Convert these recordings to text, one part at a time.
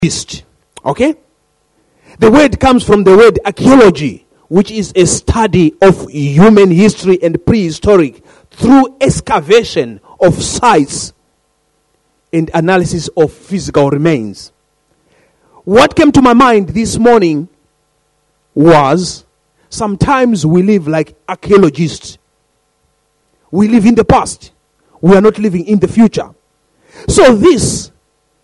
Okay? The word comes from the word archaeology, which is a study of human history and prehistoric through excavation of sites and analysis of physical remains. What came to my mind this morning was sometimes we live like archaeologists. We live in the past. We are not living in the future. So this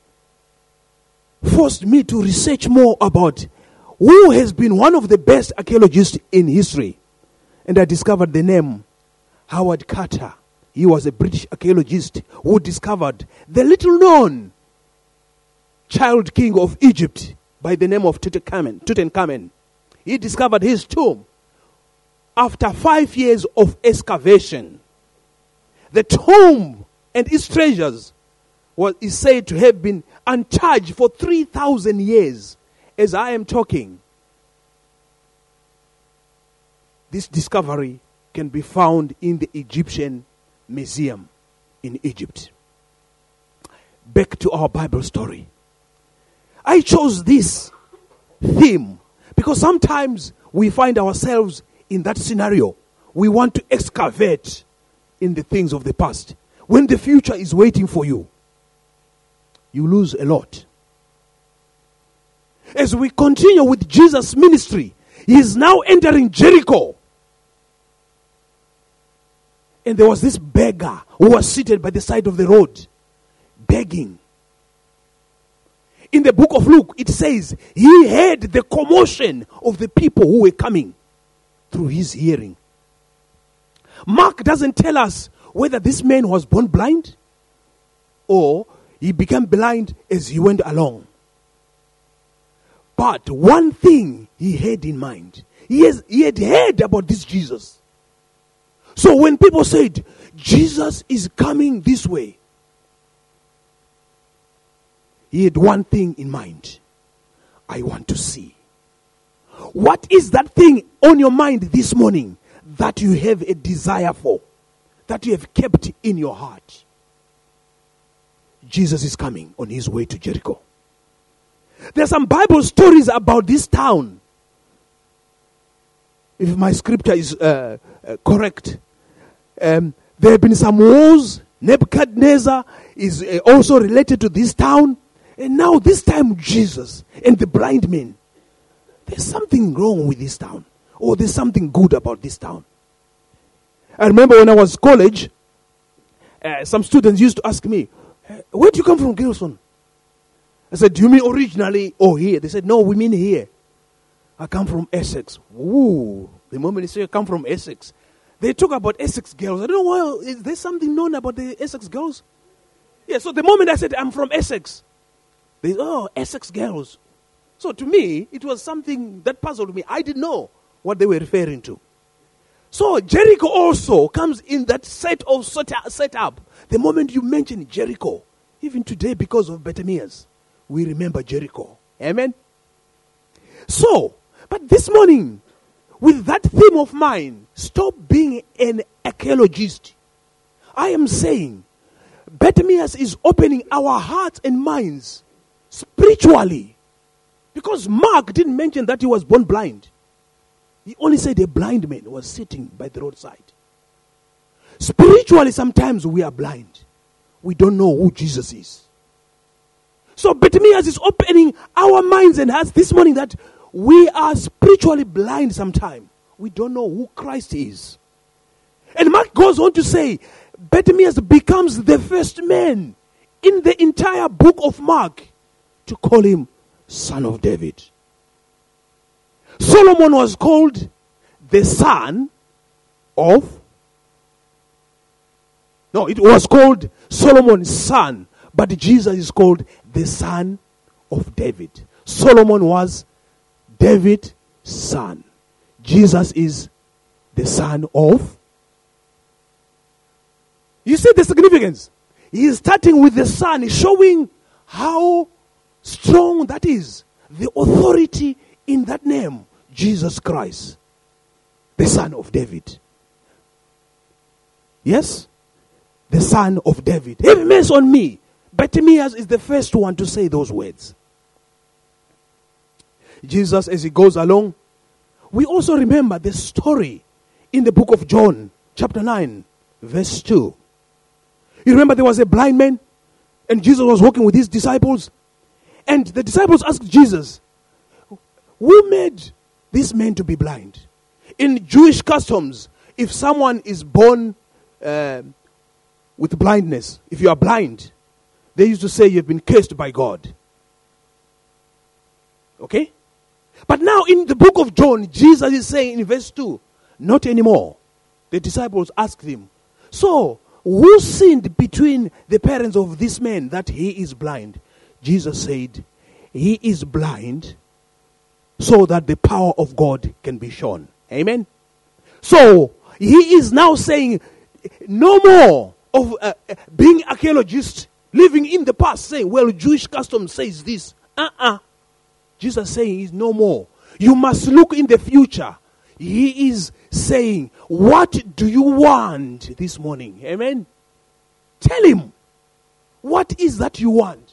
forced me to research more about who has been one of the best archaeologists in history. And I discovered the name Howard Carter. He was a British archaeologist who discovered the little-known child king of Egypt by the name of Tutankhamen. He discovered his tomb after 5 years of excavation. The tomb and its treasures is said to have been untouched for 3,000 years. As I am talking, this discovery can be found in the Egyptian Museum in Egypt. Back to our Bible story. I chose this theme because sometimes we find ourselves in that scenario. We want to excavate in the things of the past. When the future is waiting for you, you lose a lot. As we continue with Jesus' ministry, he is now entering Jericho. And there was this beggar who was seated by the side of the road, begging. In the book of Luke, it says, he heard the commotion of the people who were coming through his hearing. Mark doesn't tell us whether this man was born blind or he became blind as he went along. But one thing he had in mind. He had heard about this Jesus. So when people said, Jesus is coming this way, he had one thing in mind. I want to see. What is that thing on your mind this morning that you have a desire for, that you have kept in your heart? Jesus is coming on his way to Jericho. There are some Bible stories about this town. If my scripture is correct, there have been some wars. Nebuchadnezzar is also related to this town. And now this time Jesus and the blind men. There's something wrong with this town. Or there's something good about this town. I remember when I was in college, some students used to ask me, where do you come from, Gilson? I said, do you mean originally or here? They said, no, we mean here. I come from Essex. Ooh, the moment they say I come from Essex, they talk about Essex girls. I don't know why, is there something known about the Essex girls? Yeah, so the moment I said, I'm from Essex, they said, oh, Essex girls. So to me, it was something that puzzled me. I didn't know what they were referring to. So Jericho also comes in that setup. The moment you mention Jericho, even today because of Bartimaeus, we remember Jericho. Amen? So, but this morning, with that theme of mine, stop being an archaeologist. I am saying, Bartimaeus is opening our hearts and minds spiritually. Because Mark didn't mention that he was born blind. He only said a blind man was sitting by the roadside. Spiritually, sometimes we are blind. We don't know who Jesus is. So Bartimaeus is opening our minds and hearts this morning that we are spiritually blind sometimes. We don't know who Christ is. And Mark goes on to say, Bartimaeus becomes the first man in the entire book of Mark to call him Son of David. Solomon was called the son of... No, it was called Solomon's son. But Jesus is called the Son of David. Solomon was David's son. Jesus is the son of... You see the significance? He is starting with the son, showing how strong that is. The authority in that name, Jesus Christ, the Son of David. Yes? The Son of David. Have mercy on me. Bartimaeus is the first one to say those words. Jesus as he goes along. We also remember the story in the book of John, chapter 9, verse 2. You remember there was a blind man, and Jesus was walking with his disciples. And the disciples asked Jesus, who made this man to be blind? In Jewish customs, if someone is born with blindness, if you are blind, they used to say you've been cursed by God. Okay? But now in the book of John, Jesus is saying in verse 2, not anymore. The disciples asked him, so who sinned between the parents of this man that he is blind? Jesus said, he is blind so that the power of God can be shown. Amen? So, he is now saying, no more of being archaeologist, living in the past, saying, well, Jewish custom says this. Jesus saying is no more. You must look in the future. He is saying, what do you want this morning? Amen? Tell him, what is that you want?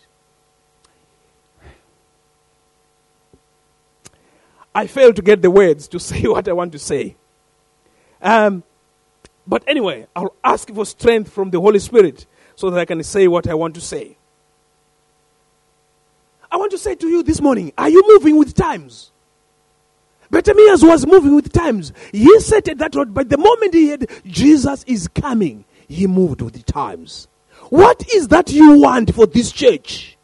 I failed to get the words to say what I want to say. But anyway, I'll ask for strength from the Holy Spirit so that I can say what I want to say. I want to say to you this morning, are you moving with times? Bartimaeus was moving with times. He sat at that road, but the moment he heard Jesus is coming, he moved with the times. What is that you want for this church?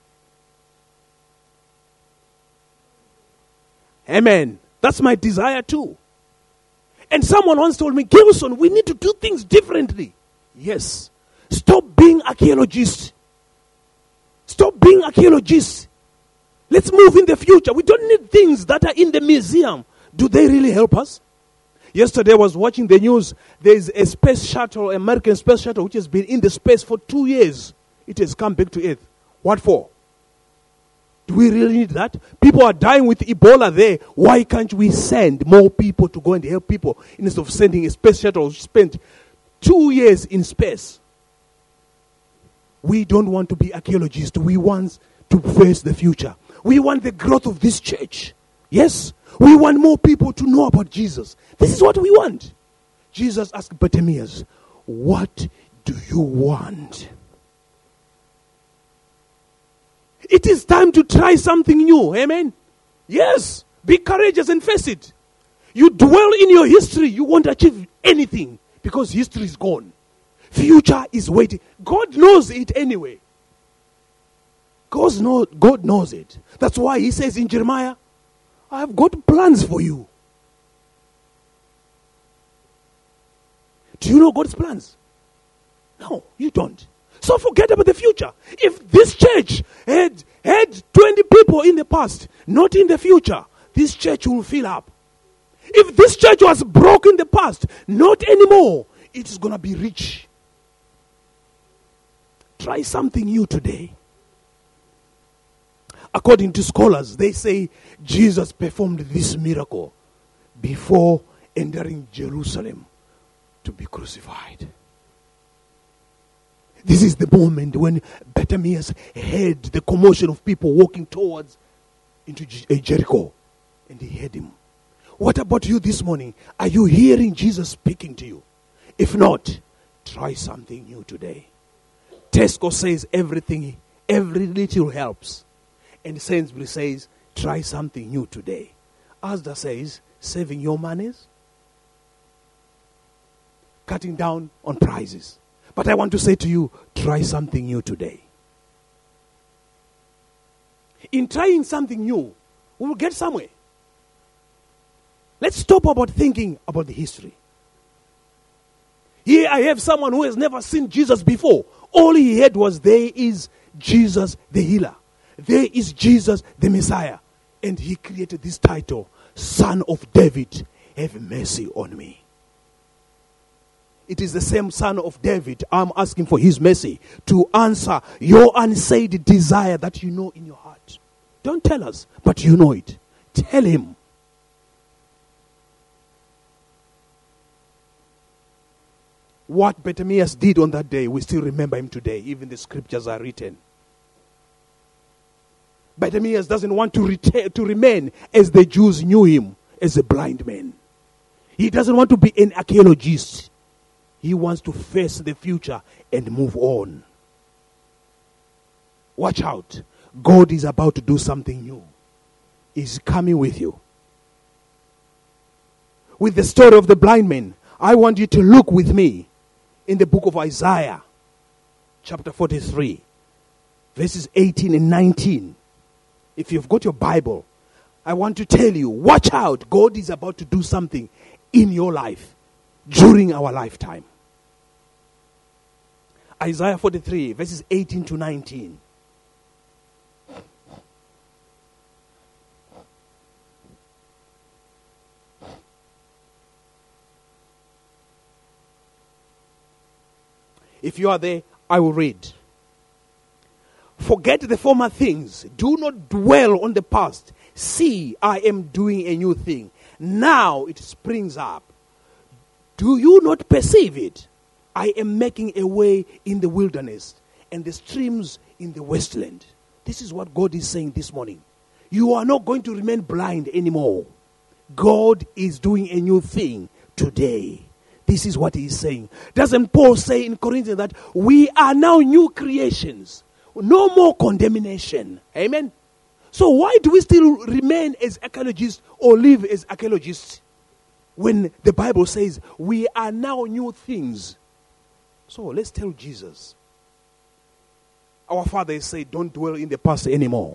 Amen. That's my desire too. And someone once told me, Gilson, we need to do things differently. Yes. Stop being archaeologists. Stop being archaeologists. Let's move in the future. We don't need things that are in the museum. Do they really help us? Yesterday I was watching the news. There is a space shuttle, American space shuttle, which has been in the space for 2 years. It has come back to Earth. What for? Do we really need that? People are dying with Ebola there. Why can't we send more people to go and help people instead of sending a space shuttle which spent 2 years in space? We don't want to be archaeologists. We want to face the future. We want the growth of this church. Yes, we want more people to know about Jesus. This is what we want. Jesus asked Bartimaeus, what do you want? It is time to try something new. Amen? Yes. Be courageous and face it. You dwell in your history, you won't achieve anything because history is gone. Future is waiting. God knows it anyway. God knows it. That's why he says in Jeremiah, I have got plans for you. Do you know God's plans? No, you don't. So forget about the future. If this church had 20 people in the past, not in the future, this church will fill up. If this church was broke in the past, not anymore, it is going to be rich. Try something new today. According to scholars, they say Jesus performed this miracle before entering Jerusalem to be crucified. This is the moment when Bartimaeus heard the commotion of people walking towards into Jericho, and he heard him. What about you this morning? Are you hearing Jesus speaking to you? If not, try something new today. Tesco says every little helps. And Sainsbury says, try something new today. Asda says, saving your monies, cutting down on prices. But I want to say to you, try something new today. In trying something new, we will get somewhere. Let's stop about thinking about the history. Here I have someone who has never seen Jesus before. All he heard was, there is Jesus the healer. There is Jesus the Messiah. And he created this title, Son of David, have mercy on me. It is the same Son of David I'm asking for his mercy to answer your unsaid desire that you know in your heart. Don't tell us, but you know it. Tell him. What Bartimaeus did on that day, we still remember him today. Even the scriptures are written. Bartimaeus doesn't want to remain as the Jews knew him, as a blind man. He doesn't want to be an archaeologist. He wants to face the future and move on. Watch out. God is about to do something new. He's coming with you. With the story of the blind man, I want you to look with me in the book of Isaiah, chapter 43, verses 18 and 19. If you've got your Bible, I want to tell you, watch out. God is about to do something in your life during our lifetime. Isaiah 43, verses 18 to 19. If you are there, I will read. Forget the former things. Do not dwell on the past. See, I am doing a new thing. Now it springs up. Do you not perceive it? I am making a way in the wilderness and the streams in the wasteland. This is what God is saying this morning. You are not going to remain blind anymore. God is doing a new thing today. This is what he is saying. Doesn't Paul say in Corinthians that we are now new creations? No more condemnation. Amen? So why do we still remain as archaeologists or live as archaeologists when the Bible says we are now new things? So let's tell Jesus. Our Father is saying, don't dwell in the past anymore.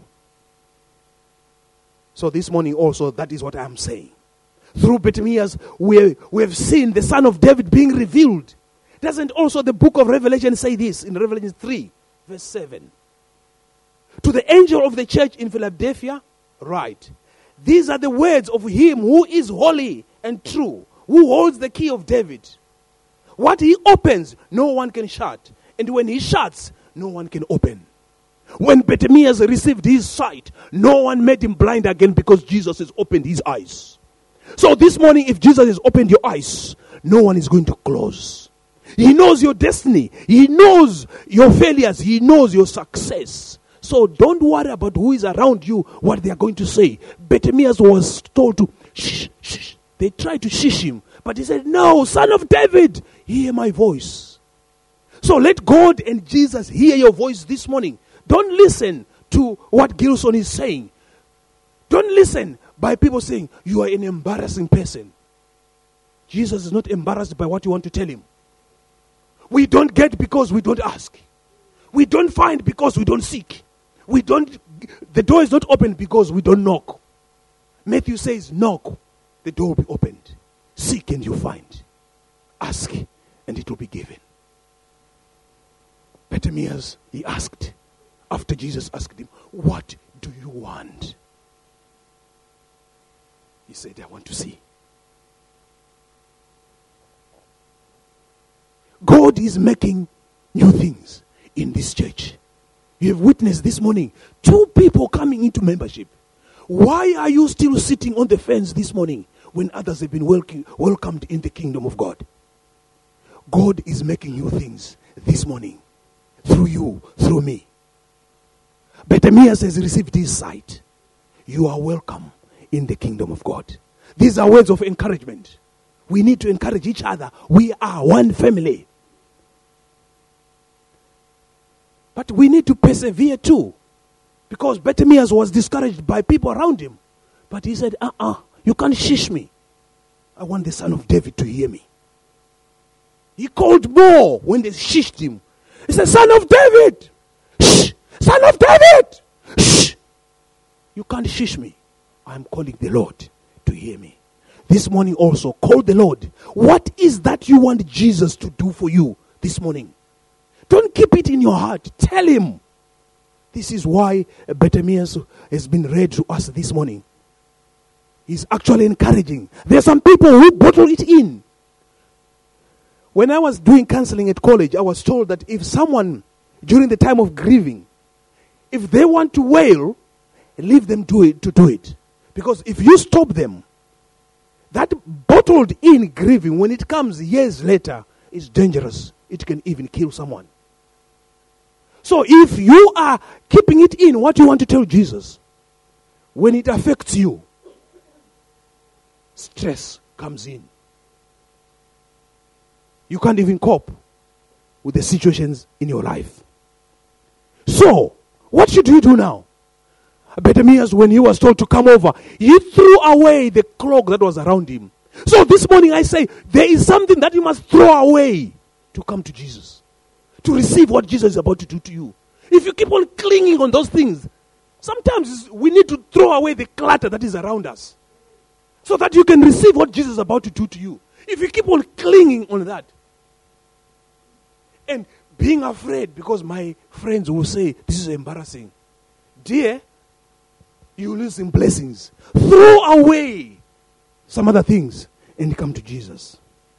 So this morning also, that is what I am saying. Through Bartimaeus, we have seen the Son of David being revealed. Doesn't also the book of Revelation say this in Revelation 3, verse 7? To the angel of the church in Philadelphia, write, these are the words of him who is holy and true, who holds the key of David. What he opens, no one can shut. And when he shuts, no one can open. When Bartimaeus received his sight, no one made him blind again because Jesus has opened his eyes. So this morning, if Jesus has opened your eyes, no one is going to close. He knows your destiny. He knows your failures. He knows your success. So don't worry about who is around you, what they are going to say. Bartimaeus was told to shh, shh. They tried to shush him. But he said, no, Son of David, hear my voice. So let God and Jesus hear your voice this morning. Don't listen to what Gilson is saying. Don't listen by people saying, you are an embarrassing person. Jesus is not embarrassed by what you want to tell him. We don't get because we don't ask. We don't find because we don't seek. The door is not opened because we don't knock. Matthew says, knock, the door will be opened. Seek and you find. Ask and it will be given. Bartimaeus, he asked, after Jesus asked him, what do you want? He said, I want to see. God is making new things in this church. You have witnessed this morning 2 people coming into membership. Why are you still sitting on the fence this morning when others have been welcomed in the kingdom of God? God is making new things this morning through you, through me. Bartimaeus has received his sight. You are welcome in the kingdom of God. These are words of encouragement. We need to encourage each other. We are one family. But we need to persevere too. Because Bartimaeus was discouraged by people around him. But he said, you can't shush me. I want the Son of David to hear me. He called more when they shushed him. He said, Son of David! Shh! Son of David! Shh! You can't shush me. I'm calling the Lord to hear me. This morning also, call the Lord. What is that you want Jesus to do for you this morning? Don't keep it in your heart. Tell him. This is why Bartimaeus has been read to us this morning. He's actually encouraging. There are some people who bottle it in. When I was doing counseling at college, I was told that if someone, during the time of grieving, if they want to wail, leave them to do it. Because if you stop them, that bottled in grieving, when it comes years later, is dangerous. It can even kill someone. So if you are keeping it in, what you want to tell Jesus, when it affects you, stress comes in. You can't even cope with the situations in your life. So, what should you do now? Bartimaeus, when he was told to come over, he threw away the cloak that was around him. So this morning I say, there is something that you must throw away to come to Jesus, to receive what Jesus is about to do to you. If you keep on clinging on those things, sometimes we need to throw away the clutter that is around us so that you can receive what Jesus is about to do to you. If you keep on clinging on that and being afraid, because my friends will say, this is embarrassing. Dear, you will lose some blessings. Throw away some other things and come to Jesus.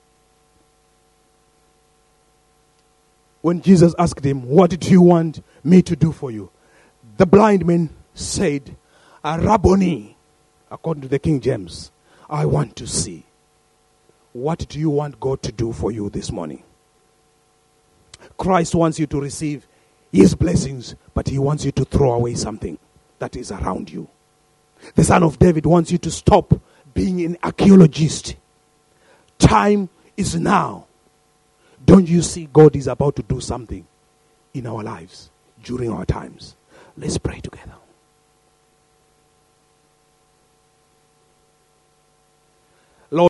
When Jesus asked him, what do you want me to do for you? The blind man said, Rabboni, according to the King James, I want to see. What do you want God to do for you this morning? Christ wants you to receive his blessings, but he wants you to throw away something that is around you. The Son of David wants you to stop being an archaeologist. Time is now. Don't you see God is about to do something in our lives during our times? Let's pray together.